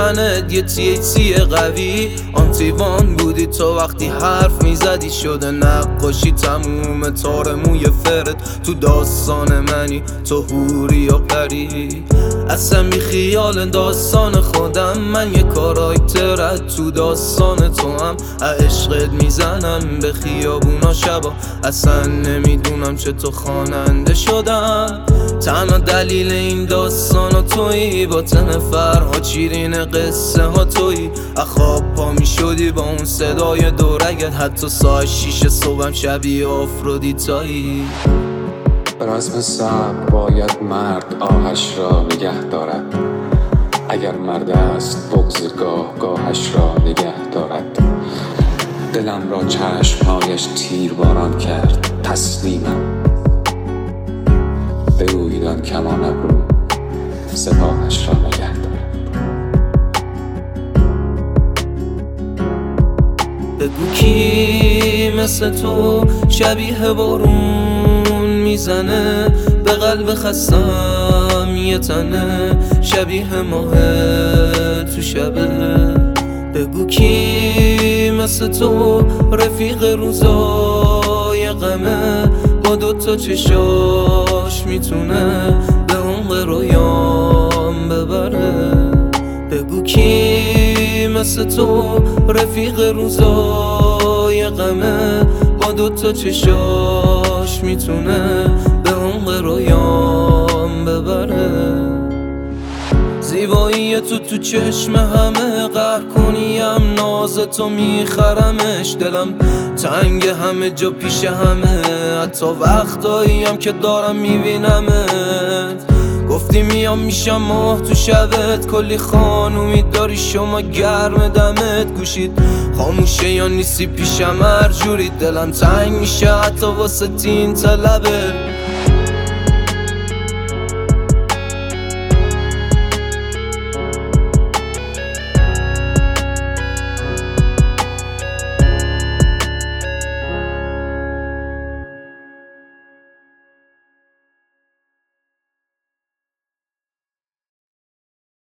تنت یه THC قوی آنتیوان بودی تو وقتی حرف میزدی شده نقاشی تموم تار موی فرد تو داستان منی تو حوری یا پری اصلا بی خیال داستان خودم من یه کاراکترت تو داستان تو هم عشقت میزنم به خیابونا شبا اصلا نمیدونم چطور خواننده شدم تنها دلیل این داستان تویی با فرها چیرین قصه ها تویی اخواب پا می شدی با اون صدای دورگت حتی ساعت 6 صبحم شبیه آفرودیتایی به رسم صبر باید مرد آهش را نگه دارد اگر مرد است بغض گاهش را نگه دارد دلم را چشمهایش تیرباران کرد تسلیمم بگویید آن کمان ابرو سپاهش را نگه دارد بگو کی مثل تو شبیه بارون میزنه به قلب خستم یه تنه شبیه ماه تو شبه بگو کی مثل تو رفیق روزای غمه با دوتا چشاش میتونه به عمق رویام ببره بگو کی مثل تو رفیق روزای غمه با دوتا چشاش میتونه به عمق رویام ببره زیبایی تو چشم همه قهر کنیم ناز تو میخرمش دلم تنگ همه جا پیش همه حتی وقتایی هم که دارم میبینمت گفتی میام میشم ماه تو شبت کلی خانومی داری شما گرم دمت گوشید خاموشه یا نیستی پیشم هر جوری دلم تنگ میشه حتی واسه تین طلبت